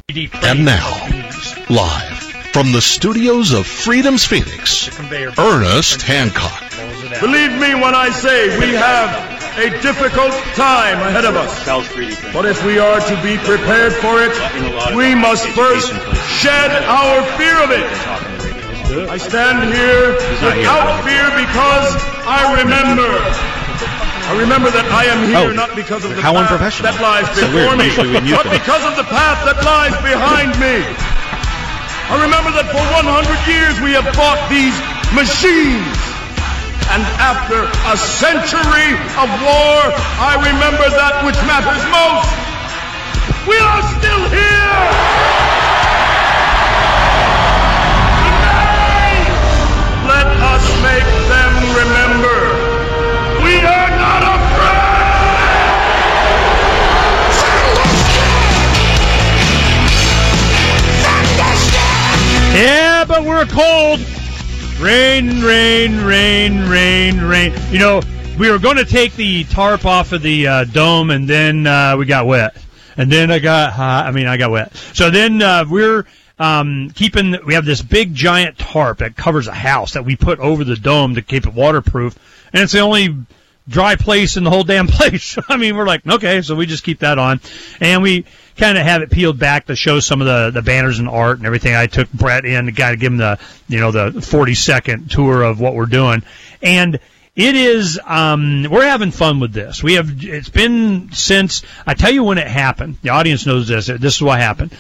And now, live from the studios of Freedom's Phoenix, Ernest Hancock. Believe me when I say we have a difficult time ahead of us. But if we are to be prepared for it, we must first shed our fear of it. I stand here without fear because I remember that I am here not because of the path that lies before me, but because of the path that lies behind me. I remember that for 100 years we have fought these machines. And after a century of war, I remember that which matters most. We are still here! Today, let us make them remember. We are not afraid! Yeah, but we're cold. Rain, rain, rain, rain, rain. You know, we were going to take the tarp off of the dome, and then we got wet. And then I got hot. I got wet. So then we're we have this big giant tarp that covers a house that we put over the dome to keep it waterproof. And it's the only dry place in the whole damn place. We're like, okay, so we just keep that on. And we kind of have it peeled back to show some of the banners and art and everything. I took Brett in to kind of give him the 40-second tour of what we're doing. And it is, we're having fun with this. It's been since, I tell you when it happened. The audience knows this. This is what happened.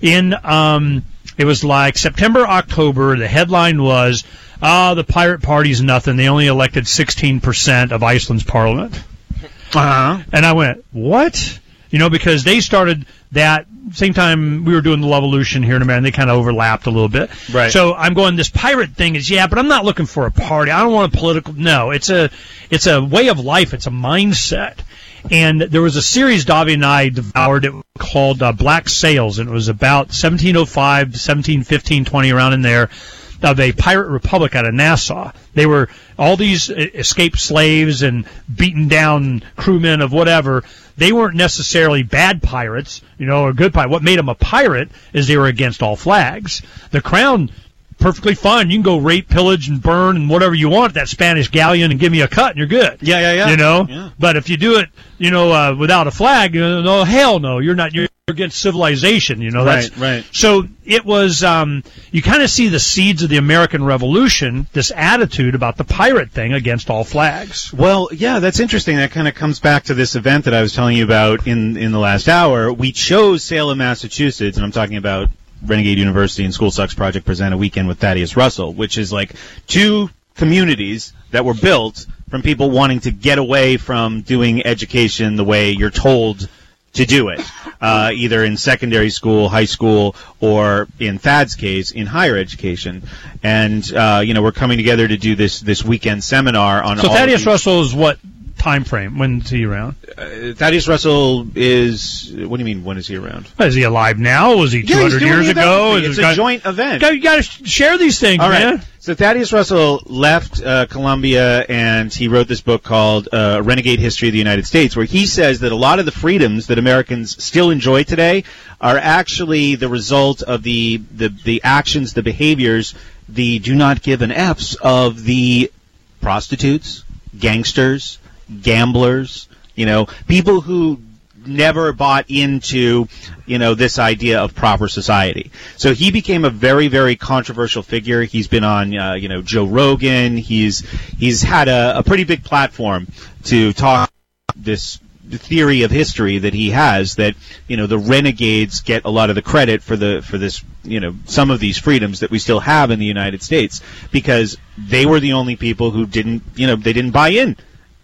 It was like September, October. The headline was, the Pirate Party's nothing. They only elected 16% of Iceland's parliament. Uh-huh. And I went, what? Because they started that same time we were doing the Lovolution here in America, and they kind of overlapped a little bit. Right. So I'm going, this pirate thing is, but I'm not looking for a party. I don't want a political. No, it's a way of life. It's a mindset. And there was a series Davi and I devoured called Black Sails, and it was about 1705 to 1715, 20, around in there, of a pirate republic out of Nassau. They were all these escaped slaves and beaten down crewmen of whatever. They weren't necessarily bad pirates, or good pirates. What made them a pirate is they were against all flags. The crown, perfectly fine. You can go rape, pillage, and burn and whatever you want that Spanish galleon and give me a cut and you're good. Yeah. Yeah. But if you do it, without a flag, no, hell no, you're not. You're against civilization. Right. So it was. You kind of see the seeds of the American Revolution. This attitude about the pirate thing against all flags. Well, yeah, that's interesting. That kind of comes back to this event that I was telling you about in the last hour. We chose Salem, Massachusetts, and I'm talking about Renegade University and School Sucks Project present a weekend with Thaddeus Russell, which is like two communities that were built from people wanting to get away from doing education the way you're told to do it, either in secondary school, high school, or in Thad's case, in higher education. And, we're coming together to do this weekend seminar on all. So Thaddeus Russell is what time frame? When is he around? Thaddeus Russell is, what do you mean, when is he around? Is he alive now? Was he 200 years ago? It's a joint event. You got to share these things, all man. Right. So Thaddeus Russell left Columbia, and he wrote this book called Renegade History of the United States, where he says that a lot of the freedoms that Americans still enjoy today are actually the result of the actions, the behaviors, the do not give an F's of the prostitutes, gangsters, gamblers, people who never bought into, this idea of proper society. So he became a very, very controversial figure. He's been on, Joe Rogan. He's had a pretty big platform to talk this theory of history that he has, that, the renegades get a lot of the credit for this, some of these freedoms that we still have in the United States, because they were the only people who didn't buy in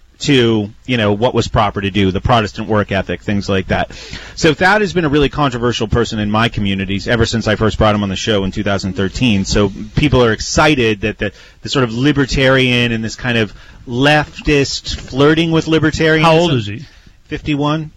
to, what was proper to do, the Protestant work ethic, things like that. So Thad has been a really controversial person in my communities ever since I first brought him on the show in 2013. So people are excited that the sort of libertarian and this kind of leftist flirting with libertarianism. How old is he? 51.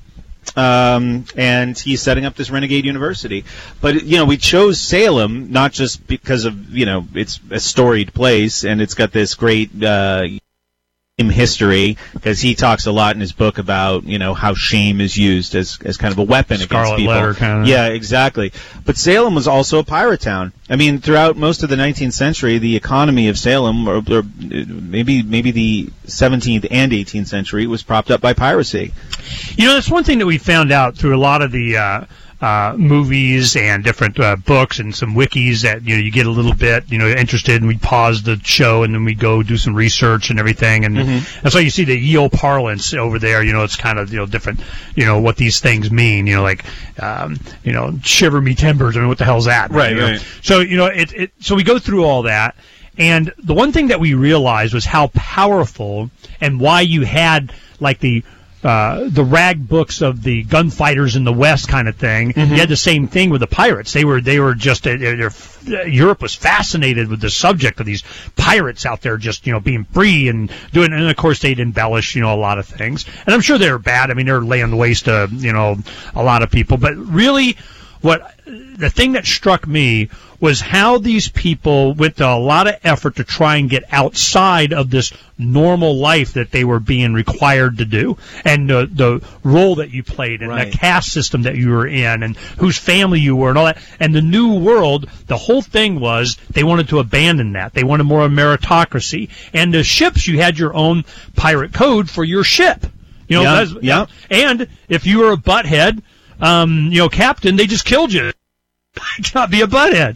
And he's setting up this Renegade University. But, we chose Salem not just because of, it's a storied place and it's got this great, history, because he talks a lot in his book about, how shame is used as kind of a weapon Scarlet against people. Letter kind of. Yeah, exactly. But Salem was also a pirate town. I mean, throughout most of the 19th century, the economy of Salem, or maybe the 17th and 18th century, was propped up by piracy. That's one thing that we found out through a lot of the movies and different books and some wikis that you get a little bit interested, and we pause the show and then we go do some research and everything, and that's why you see the Yale parlance over there. It's kind of different. What these things mean. Like shiver me timbers. I mean, what the hell's that? Right. So so we go through all that, and the one thing that we realized was how powerful and why you had like the rag books of the gunfighters in the West kind of thing. You had the same thing with the pirates. They were just Europe was fascinated with the subject of these pirates out there just being free and doing. And of course they'd embellish a lot of things. And I'm sure they were bad. I mean, they're laying waste to a lot of people. But really, the thing that struck me was how these people went to a lot of effort to try and get outside of this normal life that they were being required to do, and the role that you played, and the caste system that you were in, and whose family you were, and all that. And the new world, the whole thing was they wanted to abandon that. They wanted more meritocracy. And the ships, you had your own pirate code for your ship. And if you were a butthead, captain, they just killed you. I cannot be a butthead.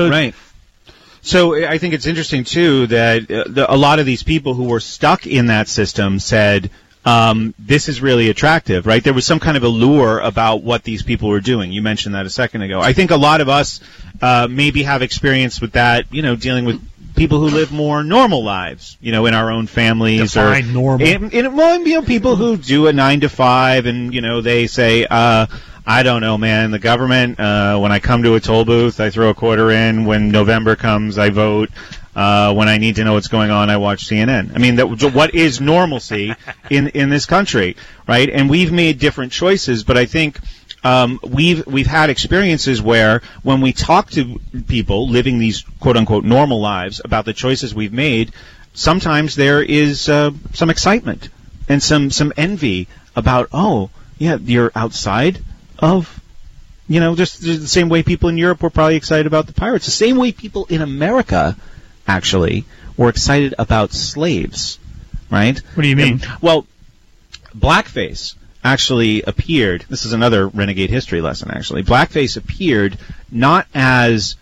So I think it's interesting too that a lot of these people who were stuck in that system said, this is really attractive, right? There was some kind of allure about what these people were doing. You mentioned that a second ago. I think a lot of us maybe have experience with that, dealing with people who live more normal lives, in our own families. Define normal. People who do a 9 to 5 and, they say, I don't know, man. The government, when I come to a toll booth, I throw a quarter in. When November comes, I vote. When I need to know what's going on, I watch CNN. I mean, what is normalcy in this country, right? And we've made different choices, but I think we've had experiences where when we talk to people living these quote-unquote normal lives about the choices we've made, sometimes there is some excitement and some envy about, oh, yeah, you're outside of, just the same way people in Europe were probably excited about the pirates. The same way people in America, actually, were excited about slaves, right? What do you mean? Well, blackface actually appeared, this is another renegade history lesson, actually. Blackface appeared not as,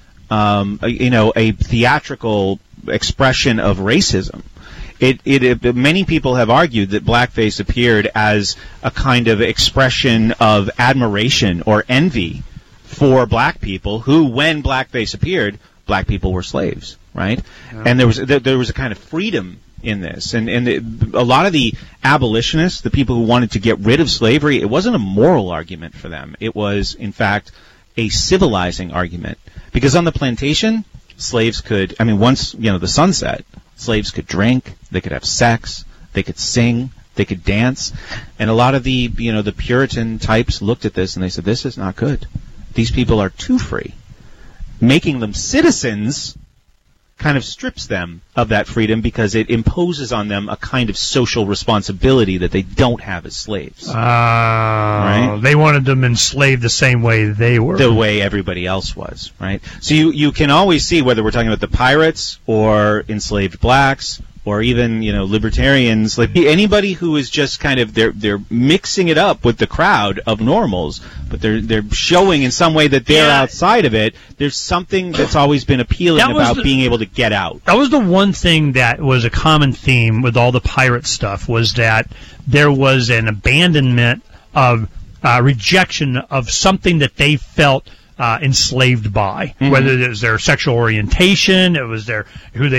a theatrical expression of racism. Many people have argued that blackface appeared as a kind of expression of admiration or envy for black people who, when blackface appeared, black people were slaves, right? Yeah. And there was a kind of freedom in this. And a lot of the abolitionists, the people who wanted to get rid of slavery, it wasn't a moral argument for them. It was, in fact, a civilizing argument. Because on the plantation, slaves could, once, the sun set, slaves could drink, they could have sex, they could sing, they could dance. And a lot of the Puritan types looked at this and they said, this is not good. These people are too free. Making them citizens kind of strips them of that freedom because it imposes on them a kind of social responsibility that they don't have as slaves. Right? They wanted them enslaved the same way they were. The way everybody else was, right? So you can always see whether we're talking about the pirates or enslaved blacks or even, libertarians, like anybody who is just kind of, they're mixing it up with the crowd of normals, but they're showing in some way that they're outside of it. There's something that's always been appealing about being able to get out. That was the one thing that was a common theme with all the pirate stuff, was that there was an abandonment of rejection of something that they felt enslaved by, whether it was their sexual orientation, it was their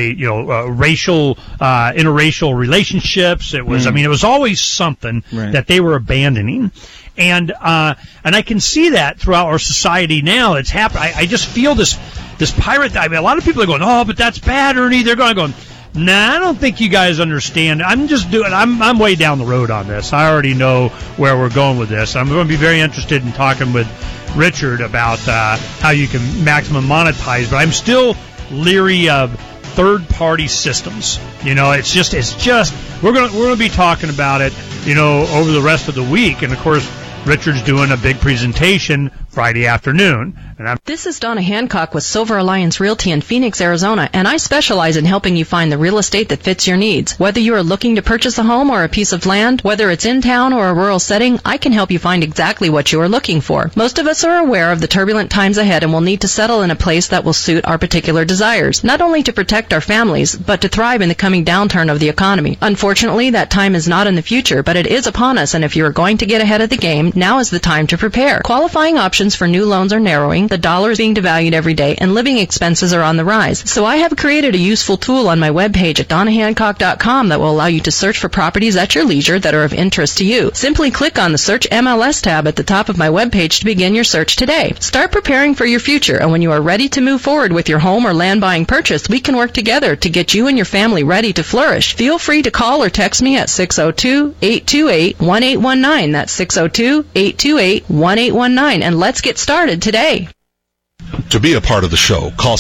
racial, interracial relationships. It was, it was always something that they were abandoning, and I can see that throughout our society now. It's happening. I just feel this pirate. A lot of people are going, oh, but that's bad, Ernie. They're going. Nah, I don't think you guys understand. I'm way down the road on this. I already know where we're going with this. I'm going to be very interested in talking with Richard about how you can maximum monetize, but I'm still leery of third-party systems. You know, it's just we're gonna be talking about it, you know, over the rest of the week, and of course Richard's doing a big presentation Friday afternoon. This is Donna Hancock with Silver Alliance Realty in Phoenix, Arizona, and I specialize in helping you find the real estate that fits your needs. Whether you are looking to purchase a home or a piece of land, whether it's in town or a rural setting, I can help you find exactly what you are looking for. Most of us are aware of the turbulent times ahead and will need to settle in a place that will suit our particular desires, not only to protect our families, but to thrive in the coming downturn of the economy. Unfortunately, that time is not in the future, but it is upon us, and if you are going to get ahead of the game, now is the time to prepare. Qualifying options for new loans are narrowing, the dollar is being devalued every day, and living expenses are on the rise. So I have created a useful tool on my webpage at donnahancock.com that will allow you to search for properties at your leisure that are of interest to you. Simply click on the Search MLS tab at the top of my webpage to begin your search today. Start preparing for your future, and when you are ready to move forward with your home or land buying purchase, we can work together to get you and your family ready to flourish. Feel free to call or text me at 602-828-1819. That's 602-828-1819, and let's get started today. To be a part of the show, call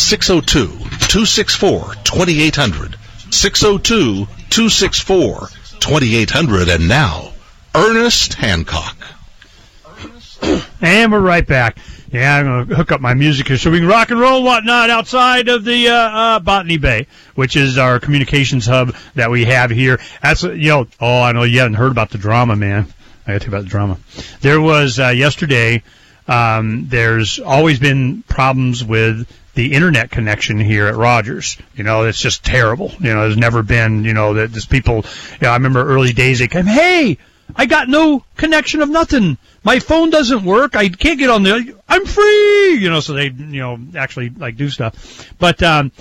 602-264-2800. 602-264-2800. And now, Ernest Hancock. And we're right back. Yeah, I'm going to hook up my music here so we can rock and roll and whatnot outside of the Botany Bay, which is our communications hub that we have here. That's, you know, I know you haven't heard about the drama, man. I got to tell you about the drama. There was yesterday, there's always been problems with the internet connection here at Rogers. You know, it's just terrible. You know, there's never been, you know, that there's people, you know, I remember early days they came, hey, I got no connection of nothing. My phone doesn't work. I can't get on the, I'm free, you know, so they, you know, actually like do stuff. But,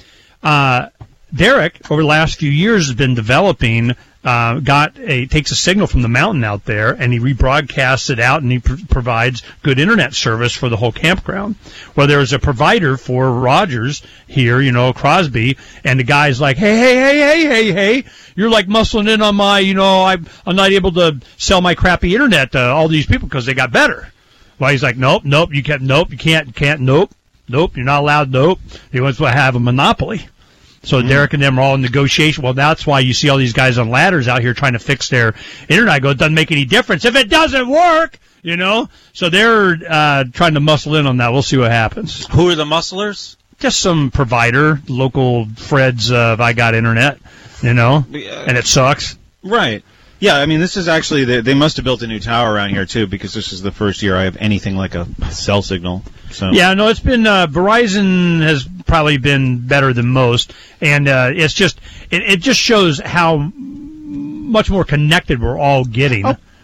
Derek, over the last few years, has been developing, takes a signal from the mountain out there, and he rebroadcasts it out, and he provides good internet service for the whole campground. Well, there's a provider for Rogers here, you know, Crosby, and the guy's like, hey, you're like muscling in on my, you know, I'm not able to sell my crappy internet to all these people because they got better. Well, he's like, nope, you can't, nope, you're not allowed, nope. He wants to have a monopoly. So Derek and them are all in negotiation. Well, that's why you see all these guys on ladders out here trying to fix their internet. I go, it doesn't make any difference if it doesn't work, you know. So they're trying to muscle in on that. We'll see what happens. Who are the musclers? Just some provider, local Fred's I got internet, you know, and it sucks. Right. Yeah, I mean, this is actually, they must have built a new tower around here, too, because this is the first year I have anything like a cell signal. So. Yeah, no, it's been, Verizon has probably been better than most, and it's just, it just shows how much more connected we're all getting.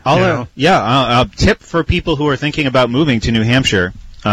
A tip for people who are thinking about moving to New Hampshire.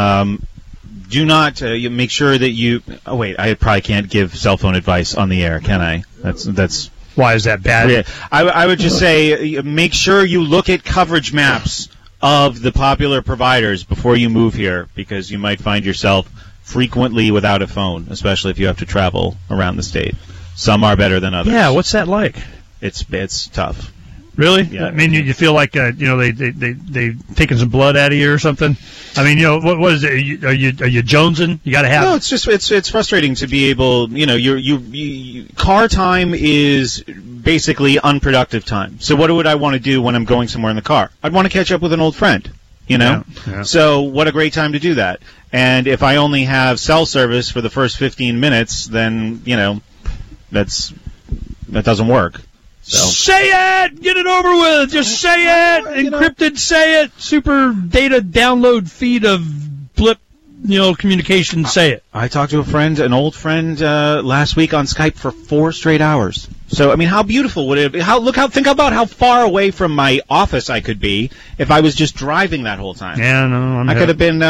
Do not, make sure that you, I probably can't give cell phone advice on the air, can I? That's. Why is that bad? Yeah. I would just say make sure you look at coverage maps of the popular providers before you move here, because you might find yourself frequently without a phone, especially if you have to travel around the state. Some are better than others. Yeah, what's that like? It's tough. Really? Yeah. I mean, you feel like you know they taking some blood out of you or something. I mean, you know, what is it? Are you jonesing? You got to have. No, it's just it's frustrating to be able. You know, you car time is basically unproductive time. So what would I want to do when I'm going somewhere in the car? I'd want to catch up with an old friend. You know. Yeah. So what a great time to do that. And if I only have cell service for the first 15 minutes, then you know that doesn't work. So. Say it! Get it over with! Just say it! Encrypted, say it! Super data download feed of blip, you know, communication, say it. I talked to an old friend, last week on Skype for 4 straight hours. So, I mean, how beautiful would it be? Think about how far away from my office I could be if I was just driving that whole time. Yeah, no, I could have been,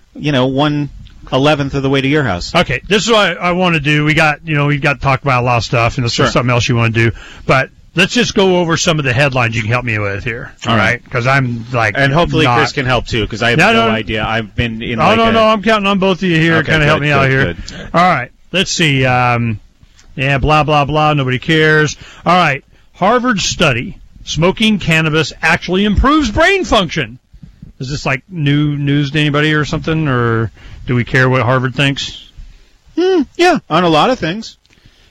1/11th of the way to your house. Okay, this is what I want to do. We've got to talk about a lot of stuff, and there's something else you want to do. But let's just go over some of the headlines you can help me with here. All right? Because I'm like, and hopefully Chris can help too, because I have no idea. I've been in. I'm counting on both of you here. Kind of help me out here. Good. All right, let's see. Blah blah blah. Nobody cares. All right, Harvard study: smoking cannabis actually improves brain function. Is this like new news to anybody or something, or do we care what Harvard thinks? Yeah, on a lot of things.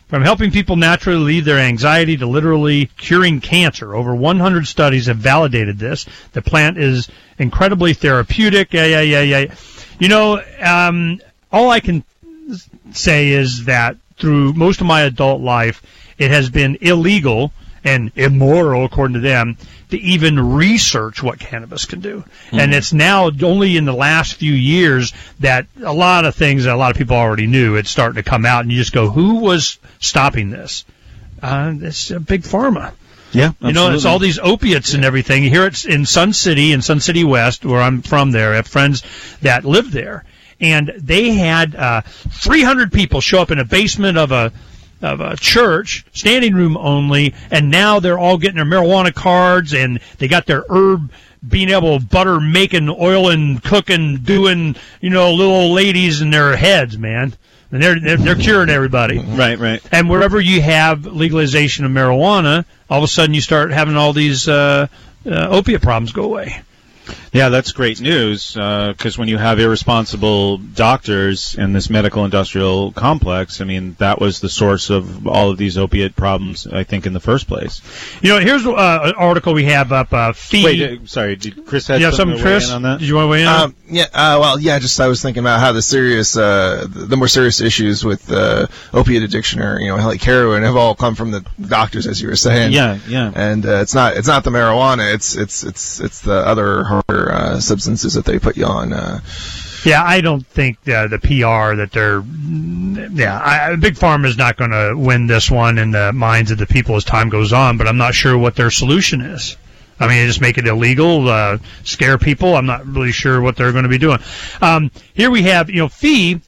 From helping people naturally leave their anxiety to literally curing cancer. Over 100 studies have validated this. The plant is incredibly therapeutic. You know, all I can say is that through most of my adult life, it has been illegal and immoral, according to them, to even research what cannabis can do. Mm-hmm. And it's now only in the last few years that a lot of things that a lot of people already knew, it's starting to come out, and you just go, who was stopping this? It's a big pharma. Yeah, absolutely. You know, it's all these opiates and everything. Here it's in Sun City West, where I'm from there. I have friends that live there. And they had 300 people show up in a basement of a church, standing room only, and now they're all getting their marijuana cards, and they got their herb, being able to butter, making, oil, and cooking, doing, you know, little old ladies in their heads, man. And they're curing everybody. Right. And wherever you have legalization of marijuana, all of a sudden you start having all these opiate problems go away. Yeah, that's great news, because when you have irresponsible doctors in this medical industrial complex, I mean, that was the source of all of these opiate problems, I think, in the first place. You know, here's an article we have up. Fee. Wait, sorry, did Chris have something Chris? On that? Did you want to weigh in? I was thinking about how the more serious issues with opiate addiction or, you know, like heroin have all come from the doctors, as you were saying. Yeah. And it's not the marijuana, it's the other harder substances that they put you on. Yeah, I don't think the PR that they're. Big Pharma is not going to win this one in the minds of the people as time goes on. But I'm not sure what their solution is. I mean, just make it illegal, scare people. I'm not really sure what they're going to be doing. Here we have, you know, Fee.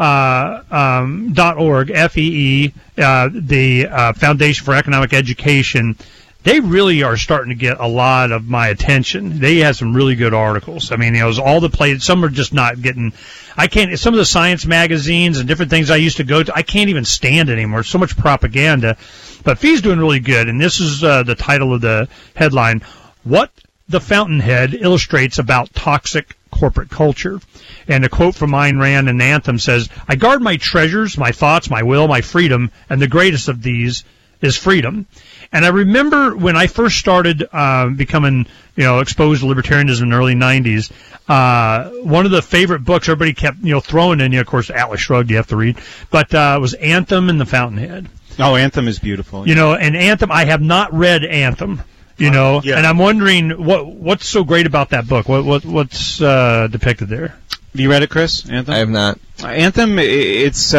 .org, FEE, the Foundation for Economic Education. They really are starting to get a lot of my attention. They have some really good articles. I mean, all the plays, some are just not getting, some of the science magazines and different things I used to go to, I can't even stand anymore. So much propaganda. But Fee's doing really good, and this is the title of the headline, What the Fountainhead Illustrates About Toxic Corporate Culture. And a quote from Ayn Rand and Anthem says, I guard my treasures, my thoughts, my will, my freedom, and the greatest of these is freedom. And I remember when I first started becoming, you know, exposed to libertarianism in the early 90s, one of the favorite books everybody kept, you know, throwing in you, of course, Atlas Shrugged, you have to read, but was Anthem and the Fountainhead. Oh, Anthem is beautiful. You know, and Anthem, I have not read Anthem, you know, and I'm wondering what's so great about that book? What's depicted there? Have you read it, Chris? Anthem? I have not. Anthem, it's...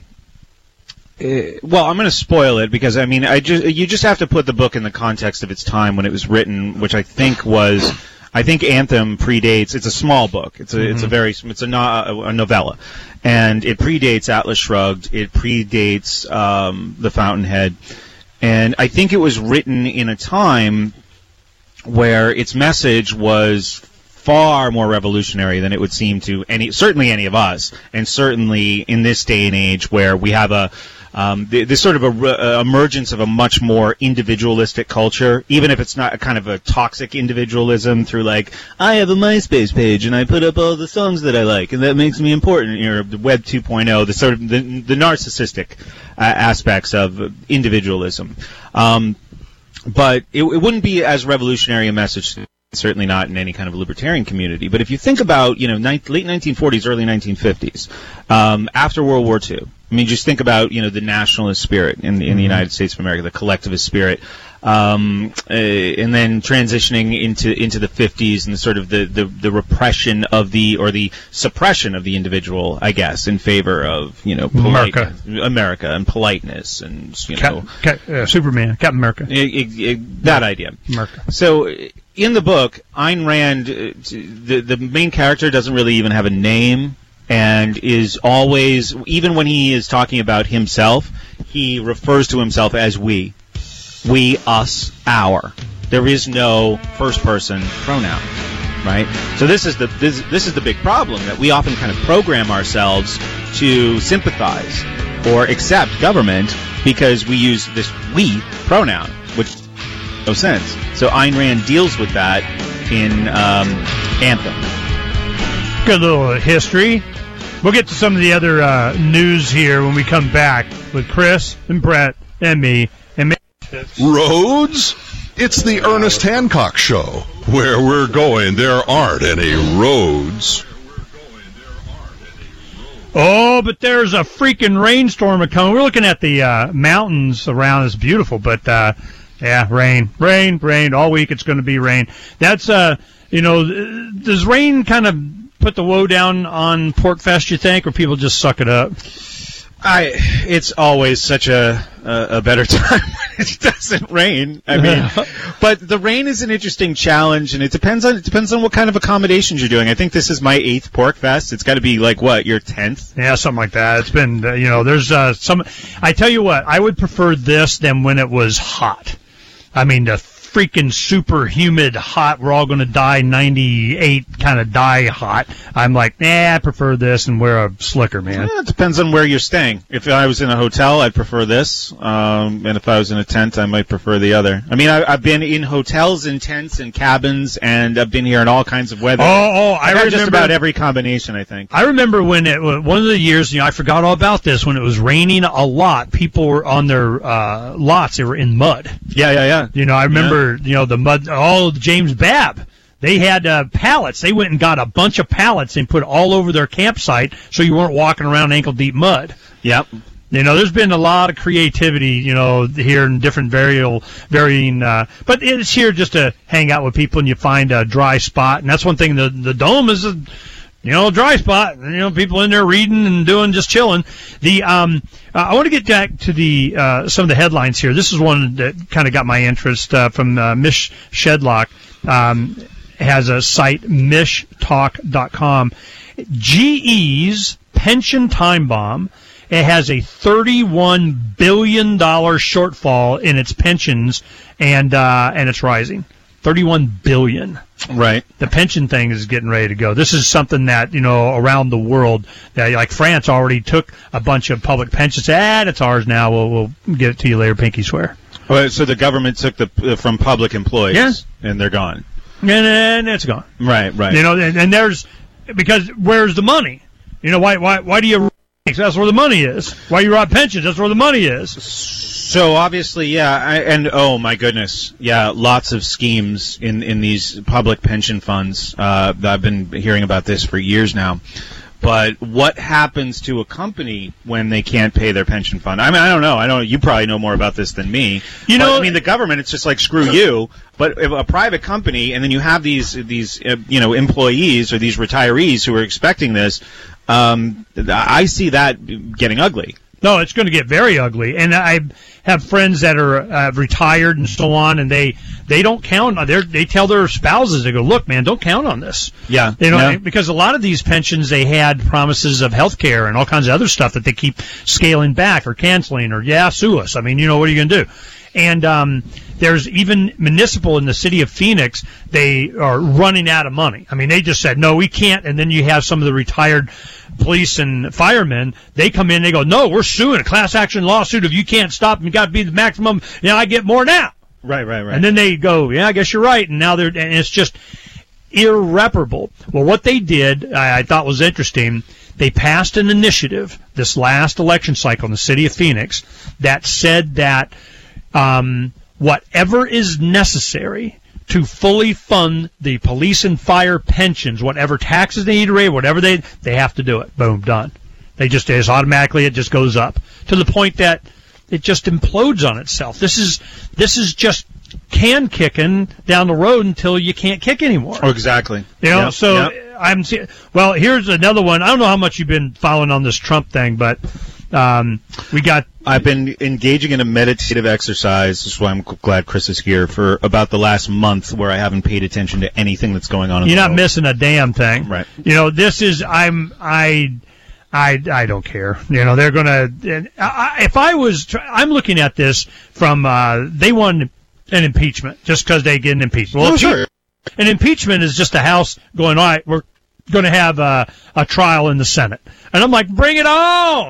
well, I'm going to spoil it because, I mean, you just have to put the book in the context of its time when it was written, which I think Anthem predates. It's a small book. It's a novella, and it predates Atlas Shrugged. It predates The Fountainhead, and I think it was written in a time where its message was far more revolutionary than it would seem to certainly any of us, and certainly in this day and age where we have this sort of emergence of a much more individualistic culture, even if it's not a kind of a toxic individualism through, like, I have a MySpace page and I put up all the songs that I like and that makes me important. You know, the Web 2.0, the sort of the narcissistic aspects of individualism. But it wouldn't be as revolutionary a message, certainly not in any kind of libertarian community. But if you think about, you know, late 1940s, early 1950s, after World War II, I mean, just think about, you know, the nationalist spirit in the United States of America, the collectivist spirit, and then transitioning into the 50s and the sort of the repression of or the suppression of the individual, I guess, in favor of, you know, America and politeness and, you know, Superman, Captain America, that idea. America. So in the book, Ayn Rand, the main character doesn't really even have a name. And is always, even when he is talking about himself, he refers to himself as we, us, our. There is no first-person pronoun, right? So this is the big problem, that we often kind of program ourselves to sympathize or accept government because we use this we pronoun, which makes no sense. So Ayn Rand deals with that in Anthem. Good little history. We'll get to some of the other news here when we come back with Chris and Brett and me. And roads? It's the Ernest Hancock Show. Where we're going, there aren't any roads. Oh, but there's a freaking rainstorm coming. We're looking at the mountains around. It's beautiful, but rain. All week it's going to be rain. That's, does rain kind of put the woe down on Pork Fest, you think, or people just suck it up? It's always such a better time when it doesn't rain. I mean, but the rain is an interesting challenge, and it depends on what kind of accommodations you're doing. I think this is my 8th Pork Fest. It's got to be like what, your 10th? Yeah, something like that. It's been, there's some. I tell you what, I would prefer this than when it was hot. I mean, the freaking super humid hot, we're all going to die 98 kind of die hot. I'm like, I prefer this and wear a slicker, man. Yeah, it depends on where you're staying. If I was in a hotel, I'd prefer this. And if I was in a tent, I might prefer the other. I mean, I've been in hotels and tents and cabins, and I've been here in all kinds of weather. I remember just about every combination, I think. I remember when one of the years, I forgot all about this, when it was raining a lot, people were on their lots, they were in mud. Yeah. I remember, the mud, all of James Babb. They had pallets. They went and got a bunch of pallets and put all over their campsite so you weren't walking around ankle-deep mud. Yep. There's been a lot of creativity, here in different varying, but it's here just to hang out with people and you find a dry spot. And that's one thing, the Dome is a dry spot. People in there reading and doing, just chilling. I want to get back to the some of the headlines here. This is one that kind of got my interest from Mish Shedlock. Has a site, mishtalk.com. GE's pension time bomb. It has a $31 billion shortfall in its pensions, and it's rising. $31 billion. Right. The pension thing is getting ready to go. This is something that, around the world, like France already took a bunch of public pensions. It's ours now. We'll get it to you later, pinky swear. Well, so the government took from public employees, yes, and they're gone. And it's gone. Right. And there's, because where's the money? Why do you, that's where the money is. Why you rob pensions? That's where the money is. So obviously, and oh my goodness, lots of schemes in these public pension funds. I've been hearing about this for years now. But what happens to a company when they can't pay their pension fund? I mean, I don't know. You probably know more about this than me. The government, it's just like, screw you. But if a private company, and then you have these employees or these retirees who are expecting this, I see that getting ugly. No, it's going to get very ugly. And I have friends that are retired and so on, and they don't count on they tell their spouses, they go, look, man, don't count on this. Yeah. Because a lot of these pensions, they had promises of health care and all kinds of other stuff that they keep scaling back or canceling or, sue us. I mean, what are you going to do? And there's even municipal in the city of Phoenix, they are running out of money. I mean, they just said, no, we can't. And then you have some of the retired police and firemen, they come in, they go, no, we're suing, a class action lawsuit. If you can't stop them, you got to be the maximum. I get more now. Right. And then they go, I guess you're right. And now and it's just irreparable. Well, what they did, I thought was interesting. They passed an initiative this last election cycle in the city of Phoenix that said that whatever is necessary to fully fund the police and fire pensions, whatever taxes they need to raise, whatever they have to do it. Boom, done. It just goes up to the point that it just implodes on itself. This is just can kicking down the road until you can't kick anymore. Oh, exactly. Yep. Well, here's another one. I don't know how much you've been following on this Trump thing, but I've been engaging in a meditative exercise. This is why I'm glad Chris is here, for about the last month, where I haven't paid attention to anything that's going on in the world. You're not missing a damn thing. Right. This is, I don't care. They're going to, I'm looking at this from, they won an impeachment just because they get an impeachment. Well, sure. An impeachment is just the House going, all right, we're going to have a trial in the Senate. And I'm like, bring it on.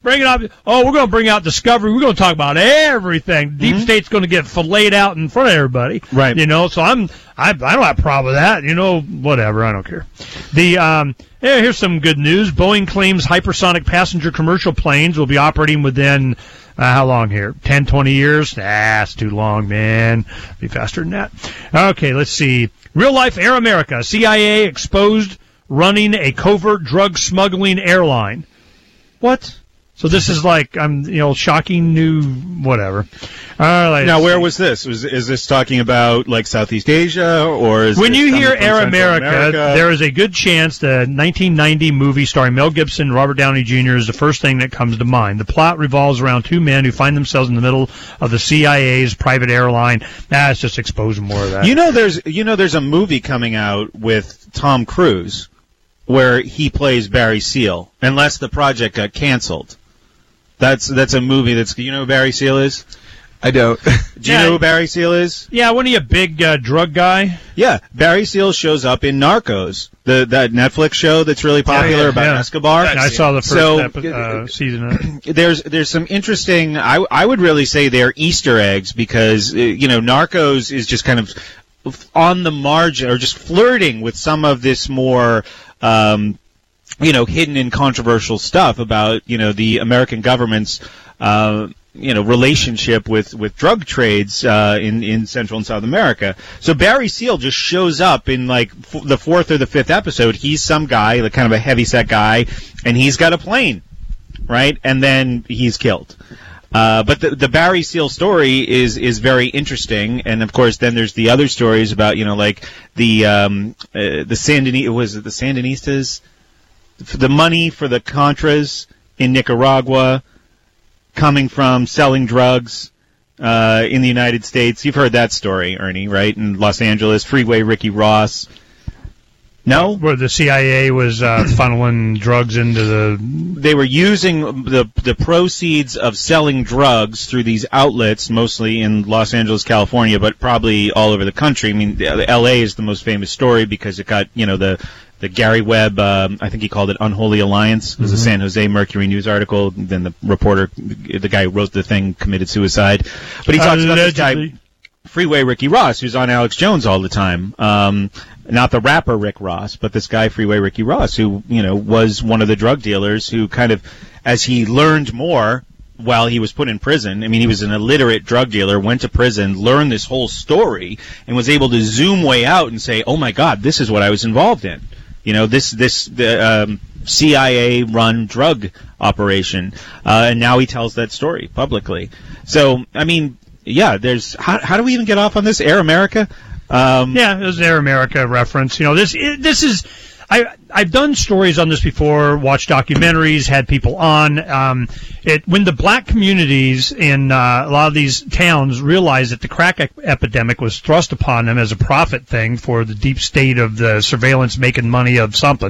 bring it up. Oh, we're going to bring out Discovery. We're going to talk about everything. Deep State's going to get filleted out in front of everybody. Right. You know, so I don't have a problem with that. You know, whatever. I don't care. Here's some good news. Boeing claims hypersonic passenger commercial planes will be operating within, how long here? 10, 20 years? It's too long, man. Be faster than that. Okay, let's see. Real life Air America. CIA exposed running a covert drug smuggling airline. What? So this is like, shocking new whatever. All right. Now, where was this? Is this talking about like Southeast Asia, or is when you hear Air America, there is a good chance the 1990 movie starring Mel Gibson and Robert Downey Jr. is the first thing that comes to mind. The plot revolves around two men who find themselves in the middle of the CIA's private airline. It's just exposing more of that. There's a movie coming out with Tom Cruise where he plays Barry Seal, unless the project got canceled. That's a movie that's. You know who Barry Seal is? I don't. Do you know who Barry Seal is? Yeah, wasn't he a big drug guy? Yeah, Barry Seal shows up in Narcos, that Netflix show that's really popular about Escobar. I saw the first season of it. There's some interesting. I would really say they're Easter eggs because Narcos is just kind of on the margin or just flirting with some of this more. Hidden and controversial stuff about, the American government's, relationship with drug trades in Central and South America. So Barry Seal just shows up in, like, the fourth or the fifth episode. He's some guy, like, kind of a heavyset guy, and he's got a plane, right? And then he's killed. But the Barry Seal story is very interesting, and of course, then there's the other stories about the Sandinistas, the money for the Contras in Nicaragua coming from selling drugs in the United States. You've heard that story, Ernie, right? In Los Angeles, Freeway Ricky Ross. No? Where the CIA was funneling drugs into the... They were using the proceeds of selling drugs through these outlets, mostly in Los Angeles, California, but probably all over the country. I mean, L.A. is the most famous story because it got, the Gary Webb, I think he called it Unholy Alliance. It was a San Jose Mercury News article. Then the reporter, the guy who wrote the thing, committed suicide. But he talks about this guy... Freeway Ricky Ross, who's on Alex Jones all the time. Not the rapper Rick Ross, but this guy Freeway Ricky Ross, who, was one of the drug dealers who kind of, as he learned more while he was put in prison, I mean, he was an illiterate drug dealer, went to prison, learned this whole story, and was able to zoom way out and say, oh my God, this is what I was involved in. The CIA-run drug operation. And now he tells that story publicly. So, I mean... Yeah, how do we even get off on this? Air America? Yeah, it was an Air America reference. This is I've done stories on this before, watched documentaries, had people on. When the black communities in a lot of these towns realized that the crack epidemic was thrust upon them as a profit thing for the deep state of the surveillance making money of something,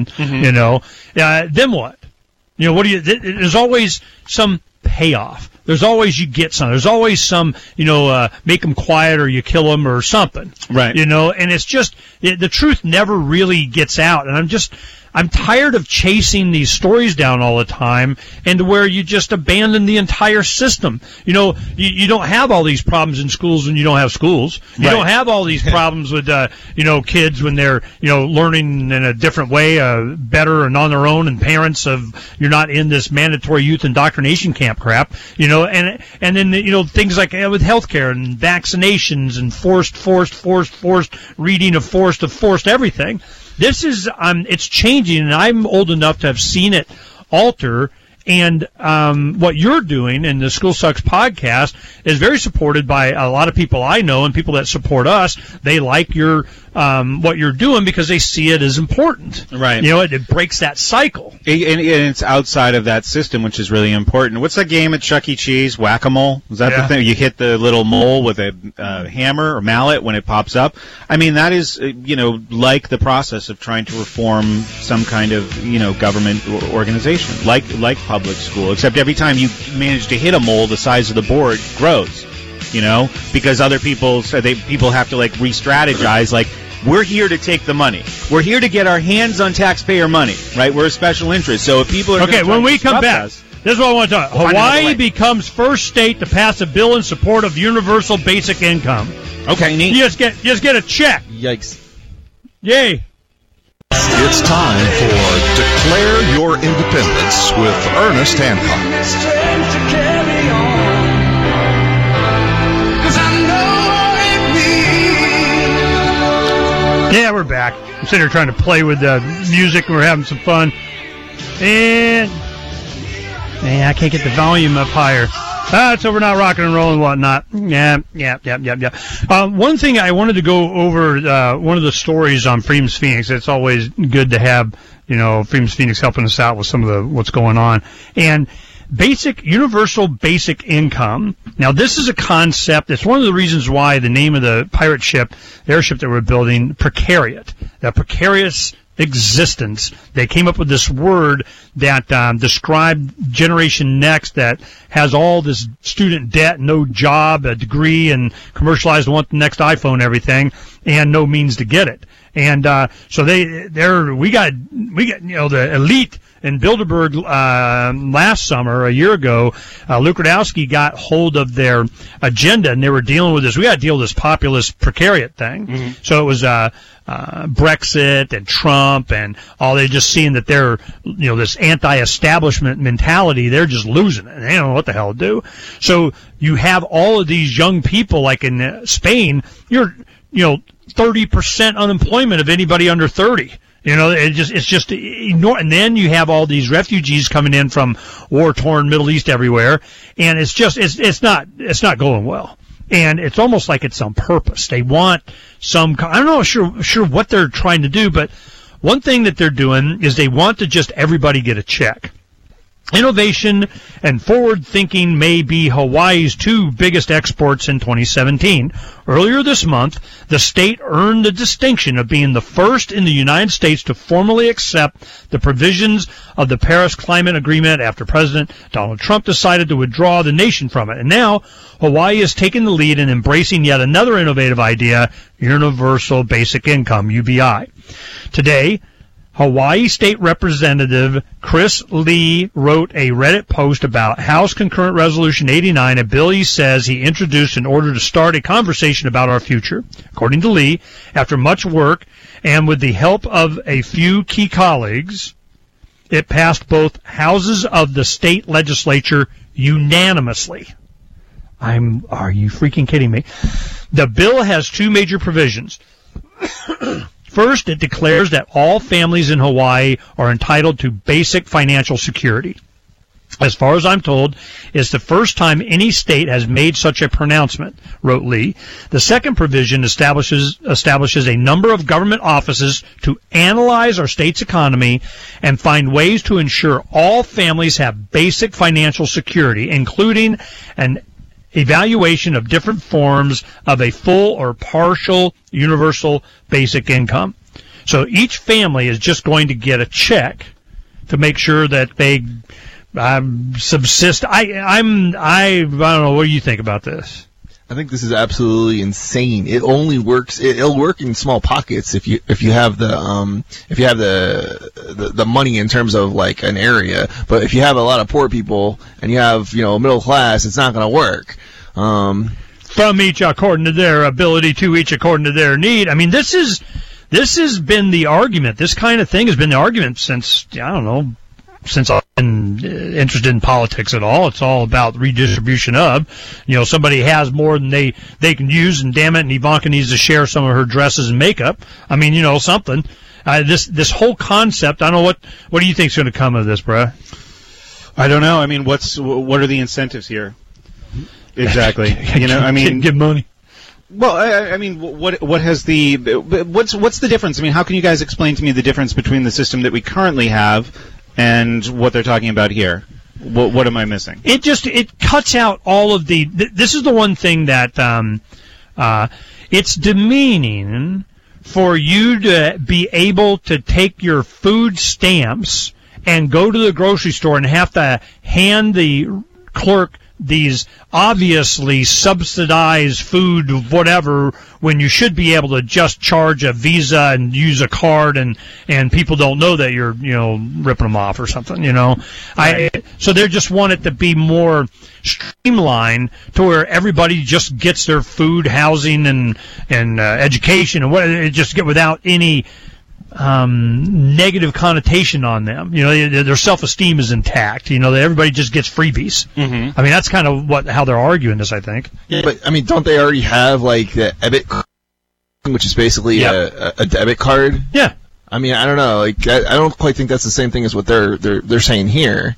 then what? There's always some payoff. There's always you get some. There's always some, make them quiet or you kill them or something. Right. And it's just, the truth never really gets out. And I'm tired of chasing these stories down all the time and to where you just abandon the entire system. You don't have all these problems in schools when you don't have schools. You don't have all these problems with, kids when they're, learning in a different way, better and on their own, and parents you're not in this mandatory youth indoctrination camp crap, and then, things like with healthcare and vaccinations and forced reading of forced everything. This is, it's changing, and I'm old enough to have seen it alter. And what you're doing in the School Sucks podcast is very supported by a lot of people I know and people that support us. They like your what you're doing because they see it as important. Right. It breaks that cycle. And it's outside of that system, which is really important. What's that game at Chuck E. Cheese? Whack-a-mole? Is that the thing? You hit the little mole with a hammer or mallet when it pops up. I mean, that is, like the process of trying to reform some kind of, government organization, like public school, except every time you manage to hit a mole, the size of the board grows, because other people have to re-strategize, we're here to take the money. We're here to get our hands on taxpayer money, right? We're a special interest. So if people are okay, when we come back, This is what I want to talk about. Hawaii becomes first state to pass a bill in support of universal basic income. Okay, neat. You just get a check. Yikes. Yay. It's time for Declare Your Independence with Ernest Hancock. Yeah, we're back. I'm sitting here trying to play with the music, and we're having some fun. And I can't get the volume up higher. So we're not rocking and rolling and whatnot. Yeah. One thing I wanted to go over, one of the stories on Freedom's Phoenix. It's always good to have, Freedom's Phoenix helping us out with some of what's going on. And universal basic income. Now, this is a concept. It's one of the reasons why the name of the pirate ship, the airship that we're building, Precariat, the precarious existence. They came up with this word that described Generation Next that has all this student debt, no job, a degree, and commercialized, want the next iPhone, everything, and no means to get it. And so we got the elite in Bilderberg last summer, a year ago. Luke Rudkowski got hold of their agenda, and they were dealing with this. We got to deal with this populist precariat thing. Mm-hmm. So it was Brexit and Trump and all. They're just seeing that they're this anti-establishment mentality. They're just losing it. They don't know what the hell to do. So you have all of these young people, like in Spain. You're 30% unemployment of anybody under 30. It's just enormous. And then you have all these refugees coming in from war-torn Middle East everywhere, and it's not going well. And it's almost like it's on purpose. They want I'm not sure what they're trying to do, but one thing that they're doing is they want to just everybody get a check. Innovation and forward thinking may be Hawaii's two biggest exports in 2017. Earlier this month, the state earned the distinction of being the first in the United States to formally accept the provisions of the Paris Climate Agreement after President Donald Trump decided to withdraw the nation from it. And now, Hawaii is taking the lead in embracing yet another innovative idea, Universal Basic Income, UBI. Today, Hawaii State Representative Chris Lee wrote a Reddit post about House Concurrent Resolution 89, a bill he says he introduced in order to start a conversation about our future. According to Lee, after much work and with the help of a few key colleagues, it passed both houses of the state legislature unanimously. Are you freaking kidding me? The bill has two major provisions. First, it declares that all families in Hawaii are entitled to basic financial security. As far as I'm told, it's the first time any state has made such a pronouncement, wrote Lee. The second provision establishes a number of government offices to analyze our state's economy and find ways to ensure all families have basic financial security, including an evaluation of different forms of a full or partial universal basic income. So each family is just going to get a check to make sure that they subsist. I don't know. What do you think about this? I think this is absolutely insane. It only works. It'll work in small pockets if you have the money in terms of like an area. But if you have a lot of poor people and you have middle class, it's not going to work. From each according to their ability, to each according to their need. I mean, this has been the argument. This kind of thing has been the argument since since I've been interested in politics at all. It's all about redistribution of, somebody has more than they can use, and damn it, and Ivanka needs to share some of her dresses and makeup. I mean, something. This whole concept, I don't know what do you think is going to come of this, bruh? I don't know. I mean, what are the incentives here? Exactly. Give money. Well, I mean, what's the difference? I mean, how can you guys explain to me the difference between the system that we currently have and what they're talking about here? What am I missing? It cuts out all of the. This is the one thing that it's demeaning for you to be able to take your food stamps and go to the grocery store and have to hand the clerk these obviously subsidized food, whatever, when you should be able to just charge a Visa and use a card, and people don't know that you're, ripping them off or something, Right. So they just want it to be more streamlined to where everybody just gets their food, housing, and education, and what it just get without any negative connotation on them. Their self-esteem is intact. That everybody just gets freebies. Mm-hmm. I mean, that's kind of how they're arguing this, I think. Yeah, but I mean, don't they already have like the EBIT card, which is basically a debit card? Yeah. I mean, I don't know. Like, I don't quite think that's the same thing as what they're saying here.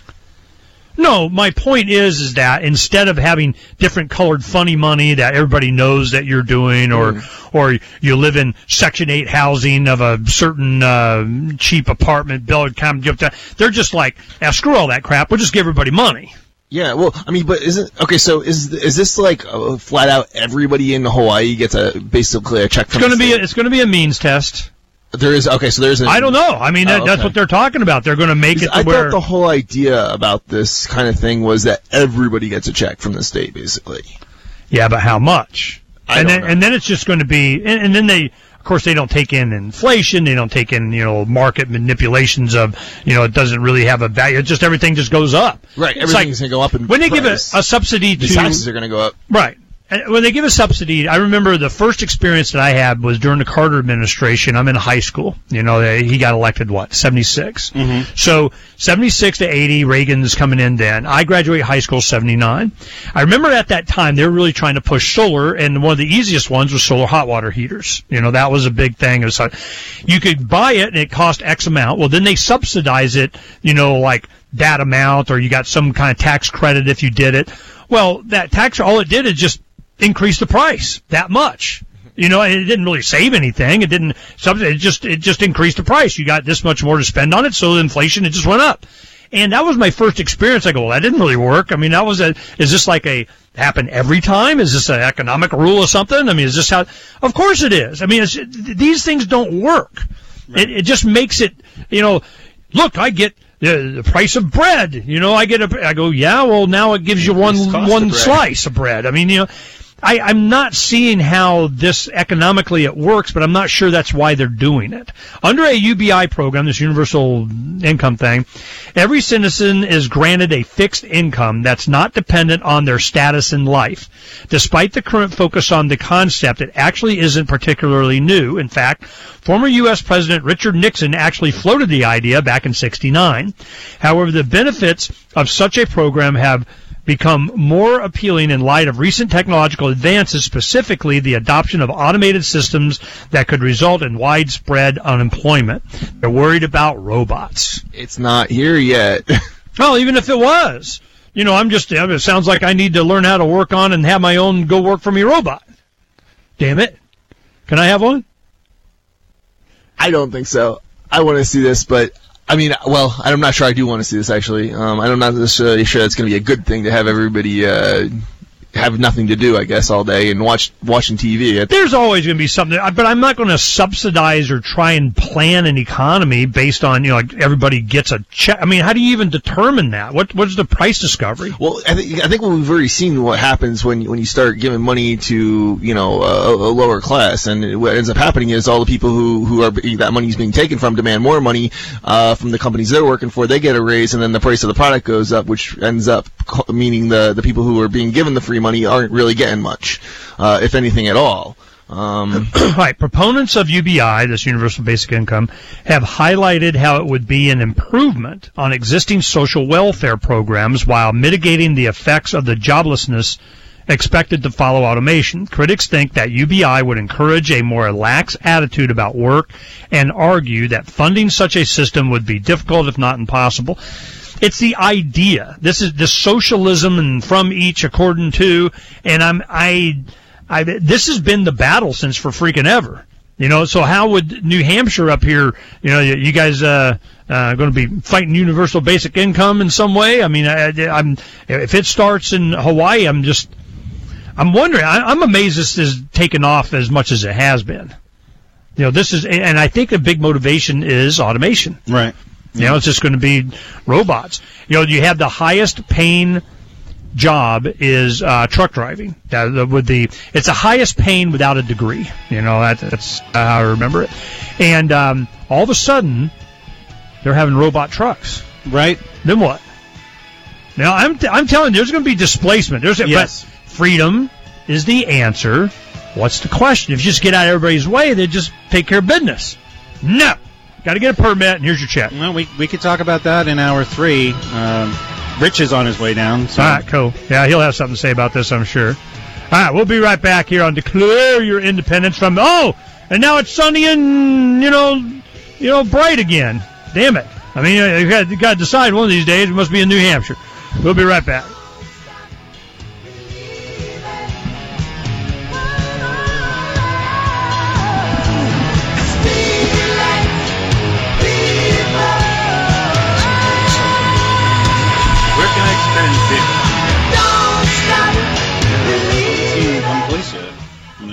No, my point is that instead of having different colored funny money that everybody knows that you're doing, or you live in Section 8 housing of a certain cheap apartment building, they're just like, screw all that crap. We'll just give everybody money. Yeah, well, I mean, but so is this like flat out everybody in Hawaii gets basically a check from the state? It's going to be a means test. There is, okay, so there's I don't know. I mean, that's what they're talking about. They're going to make it to where... I thought the whole idea about this kind of thing was that everybody gets a check from the state, basically. Yeah, but how much? And then it's just going to be... And then they... Of course, they don't take in inflation. They don't take in, market manipulations of, it doesn't really have a value. It's just everything just goes up. Right, everything's going to go up in when they price. give a subsidy to... The taxes are going to go up. Right. When they give a subsidy, I remember the first experience that I had was during the Carter administration. I'm in high school. He got elected, 76? Mm-hmm. So 76 to 80, Reagan's coming in then. I graduated high school 79. I remember at that time they were really trying to push solar, and one of the easiest ones was solar hot water heaters. That was a big thing. It was like, you could buy it and it cost X amount. Well, then they subsidize it, like that amount, or you got some kind of tax credit if you did it. Well, that tax, all it did is just increase the price that much. It didn't really save anything. It didn't. It just increased the price. You got this much more to spend on it, so inflation, it just went up. And that was my first experience. I go, well, that didn't really work. I mean, is this like happen every time? Is this an economic rule or something? I mean, is this how? Of course it is. I mean, these things don't work. Right. It just makes it. Look, I get the price of bread. I go, yeah. Well, now it gives you one slice of bread. I mean, I'm not seeing how this economically it works, but I'm not sure that's why they're doing it. Under a UBI program, this universal income thing, every citizen is granted a fixed income that's not dependent on their status in life. Despite the current focus on the concept, it actually isn't particularly new. In fact, former U.S. President Richard Nixon actually floated the idea back in '69. However, the benefits of such a program have become more appealing in light of recent technological advances, specifically the adoption of automated systems that could result in widespread unemployment. They're worried about robots. It's not here yet. Well, even if it was, it sounds like I need to learn how to work on and have my own go work for me robot. Damn it. Can I have one? I don't think so. I want to see this, but I mean, well, I'm not sure I do want to see this, actually. I'm not necessarily sure it's going to be a good thing to have everybody have nothing to do, I guess, all day and watching TV. There's always going to be something, but I'm not going to subsidize or try and plan an economy based on, like everybody gets a check. I mean, how do you even determine that? What's the price discovery? Well, I think we've already seen what happens when you start giving money to, a lower class, and what ends up happening is all the people who are that money is being taken from demand more money from the companies they're working for. They get a raise, and then the price of the product goes up, which ends up meaning the people who are being given the free money aren't really getting much, if anything at all. Right. Proponents of UBI, this Universal Basic Income, have highlighted how it would be an improvement on existing social welfare programs while mitigating the effects of the joblessness expected to follow automation. Critics think that UBI would encourage a more lax attitude about work and argue that funding such a system would be difficult, if not impossible. It's the idea. This is the socialism and from each according to, and this has been the battle since for freaking ever. So how would New Hampshire up here, you guys going to be fighting universal basic income in some way? I mean, if it starts in Hawaii, I'm wondering. I'm amazed this is taken off as much as it has been. This is, and I think a big motivation is automation. Right. It's just going to be robots. You have the highest paying job is truck driving. It's the highest paying without a degree. That's how I remember it. And all of a sudden, they're having robot trucks. Right. Then what? Now, I'm telling you, there's going to be displacement. Yes. But freedom is the answer. What's the question? If you just get out of everybody's way, they just take care of business. No. Got to get a permit, and here's your check. Well, we could talk about that in hour 3. Rich is on his way down. So. All right, cool. Yeah, he'll have something to say about this, I'm sure. All right, we'll be right back here on Declare Your Independence from... Oh, and now it's sunny and, bright again. Damn it. I mean, you got to decide one of these days. It must be in New Hampshire. We'll be right back. Where can I spend